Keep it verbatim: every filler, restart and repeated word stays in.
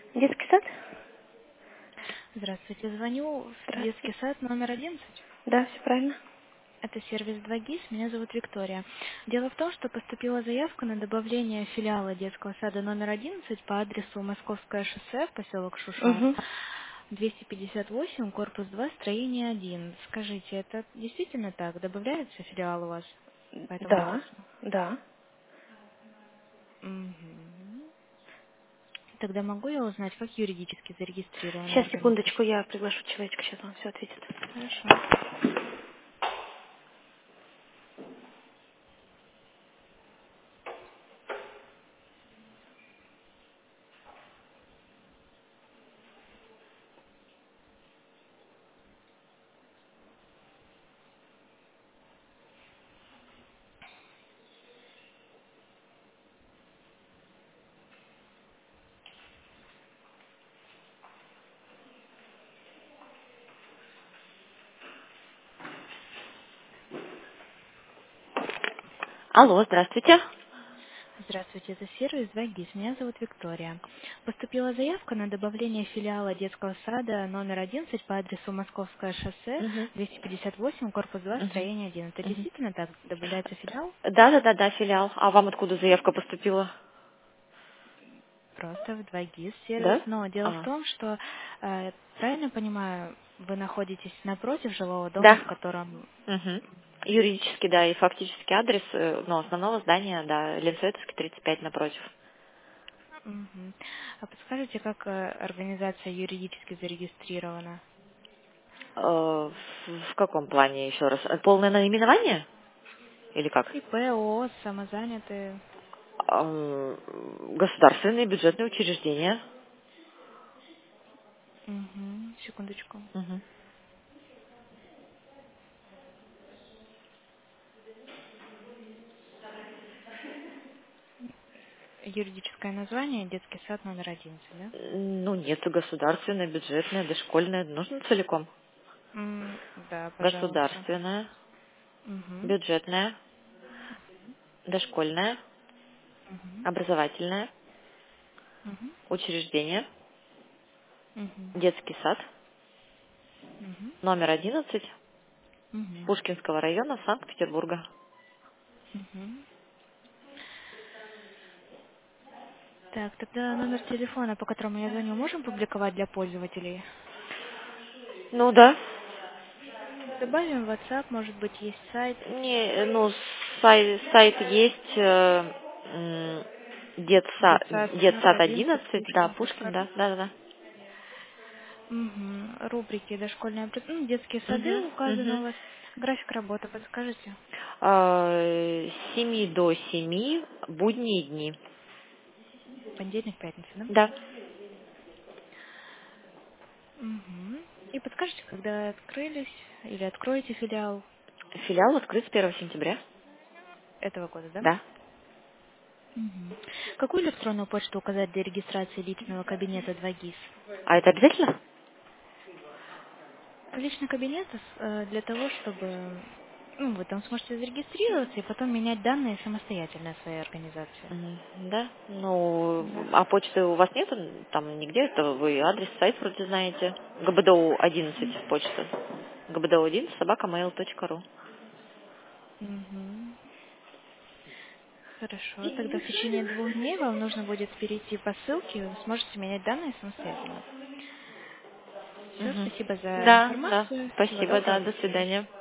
Детский сад? Здравствуйте, звоню в детский Здравствуйте. сад номер одиннадцать. Да, все правильно. Это сервис два ГИС, меня зовут Виктория. Дело в том, что поступила заявка на добавление филиала детского сада номер одиннадцать по адресу Московское шоссе, поселок Шушар, Угу. двести пятьдесят восемь, корпус два, строение один. Скажите, это действительно так? Добавляется филиал у вас по этому Да, адресу? да. Мгм. Тогда могу я узнать, как юридически зарегистрирована Сейчас, организация? секундочку, я приглашу человечка, сейчас он все ответит. Хорошо. Алло, здравствуйте. Здравствуйте, это сервис два ГИС. Меня зовут Виктория. Поступила заявка на добавление филиала детского сада номер одиннадцать по адресу Московское шоссе, Угу. двести пятьдесят восемь, корпус два, Угу. строение один. Это Угу. действительно так? Добавляется филиал? Да, да, да, да, филиал. А вам откуда заявка поступила? Просто в два ГИС сервис. Да? Но дело в А. том, что, э, правильно понимаю, вы находитесь напротив жилого дома, Да. в котором... Угу. Юридически, да, и фактически адрес, э, ну, основного здания, да, Ленсоветовский, тридцать пять напротив. Мгм. А подскажите, как э, организация юридически зарегистрирована? Э, В в каком плане еще раз? Э, Полное наименование? Или как? ИП, ООО, самозанятые. Ам, Государственные бюджетные учреждения. Мгм. Секундочку. Мгм. Юридическое название детский сад номер одиннадцать, да? Ну, нет, государственное, бюджетное, дошкольное. Нужно целиком. М, да, пожалуйста. Государственное, Угу. бюджетное, дошкольное, Угу. образовательное, Угу. учреждение, Угу. детский сад, Угу. номер одиннадцать, Угу. Пушкинского района, Санкт-Петербурга. Угу. Так, тогда номер телефона, по которому я звоню, можем публиковать для пользователей? Ну да. Добавим в WhatsApp, может быть, есть сайт. Не, ну, сайт, сайт есть, э, м, детса- Детсад номер детсад одиннадцать, одиннадцать, да, Пушкин, Пушкин, Пушкин. да, да, да, да. Угу. Рубрики дошкольные, образ- ну, детские сады Угу, указаны у угу. вас. График работы подскажете? С семи до семи будние дни. Понедельник, пятница, да? Да. Угу. И подскажете, когда открылись или откроете филиал Филиал открыт с первого сентября. этого года, да? Да. Мгм. Какую электронную почту указать для регистрации личного кабинета два ГИС? А это обязательно? Личный кабинет э, для того, чтобы ну, вы там сможете зарегистрироваться и потом менять данные самостоятельно о своей организации. М, Да. Ну, Да. а почты у вас нету там нигде? Это вы адрес, сайт вроде знаете. ГБДУ одиннадцать почта. ГБДУ одиннадцать собака mail точка ру. Мгм. Хорошо, тогда в течение двух дней вам нужно будет перейти по ссылке, и вы сможете менять данные самостоятельно. Все, Мгм. спасибо за Да, да. информацию. Всего Спасибо, да. доброго, До до свидания. свидания.